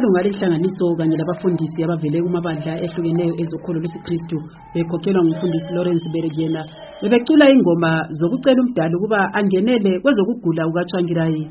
amalunga alehlanganiso kanye labafundisi abavele kumabandla ehlukeneyo ezokholo lwesiKristu bekhokhelwa ngumfundisi Lawrence Beredyela bebecula ingoma zokucela umdali ukuba angenele kwezokugula kukaTsvangirai.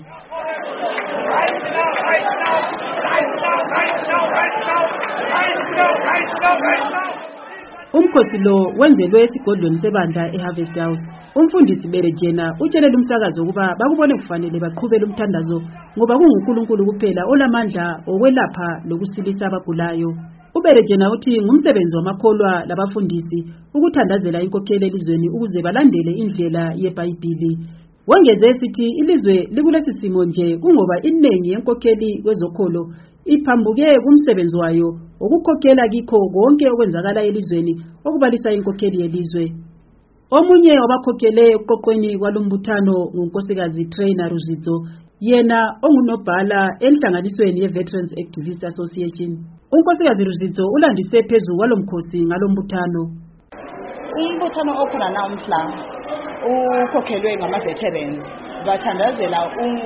Umkhosi lo wenzelwe esigodlweni sebandla eHarvest House. Umfundisi Beredyela utshelele umsakazo ukuba bakubone kufanele baqhubele umthandazo ngoba kunguNkulunkulu kuphela olamandla okwelapha lokusilisa abagulayo. UBeredyela uthi ngumsebenzi wamakholwa labafundisi ukuthandazela inkokheli elizweni ukuze balandele indlela yeBhayibhili. Wongeze esithi ilizwe likulesi simo nje kungoba inengi yenkokheli kwezokholo iphambuke kumsebenzi wayo ukukhokhela kikho konke okwenzakala elizweni okubalisa inkokheli yelizwe. Omunye wabakhokhele uqoqweni kwalombuthano ngunkosikazi Trainer Ruzizo, yena ongunobhala enhlanganisweni ye-Veterans Activist Association. Unkosikazi Ruzizo ulandise phezulu kwalomkhosi ngalombuthano. Umbuthano okhona namhla ukhokhelwe ngama-veterans bathandazela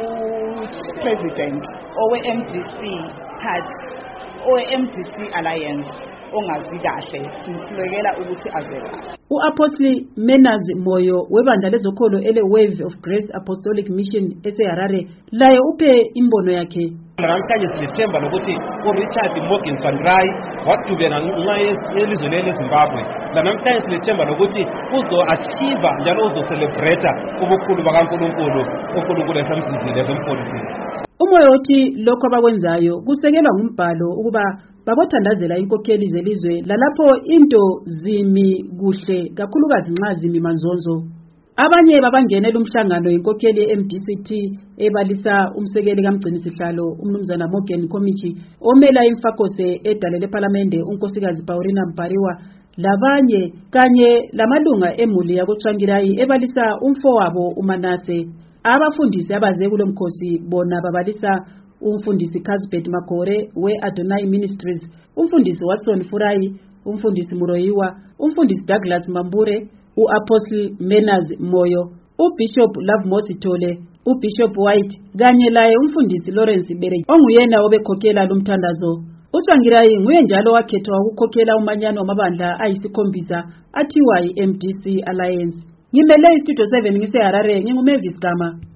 u-president owe-MDC party owe-MDC alliance ongazi kahle simhlekela ukuthi azwela. U-Apostle Menaz Moyo webandla lezokholo ele-Wave of Grace Apostolic Mission eseHarare laye uphe imbono yakhe. Namhlanje silethemba lokuthi uRichard Tsvangirai wadubeka ngenxa yelizwe leZimbabwe. Namhlanje silethemba lokuthi uzo-achieve njalo uzo-celebrate ubukhulu bakaNkulunkulu uNkulunkulu esamsizile kwempolitiki. Umoya uthi lokho abakwenzayo kusekelwa ngumbhalo ukuba babothandazela inkokheli zelizwe lalapho into zimi kuhle kakhulukazi nxa zimi manzonzo. Abanye babangenela umhlangano inkokheli ye-MDCT ebalisa umsekeli kamgcinisihlalo umnumzana Morgan Komichi omela imfakose edale leParlamente unkosikazi Paulina Mpariwa labanye kanye lamalunga emuli yakoTsvangirai ebalisa umfowabo uManase. Abafundisi abaze kulomkhosi bona babalisa umfundisi Casbert Makore we-Adonai Ministries, umfundisi Watson Furai, umfundisi Muroyiwa, umfundisi Douglas Mambure, u-Apostle Menaz Moyo, uBishop Love Mositole, uBishop White kanye laye umfundisi Lawrence Beredyela onguyena obekhokhela lumthandazo. uTsvangirai nguye njalo wakhethwa ukukhokhela umanyano wamabandla ayisikhombisa athiwa yi-MDC Alliance. Ngimele iStudio 7 ngiseHarare, nginguMavis Gama.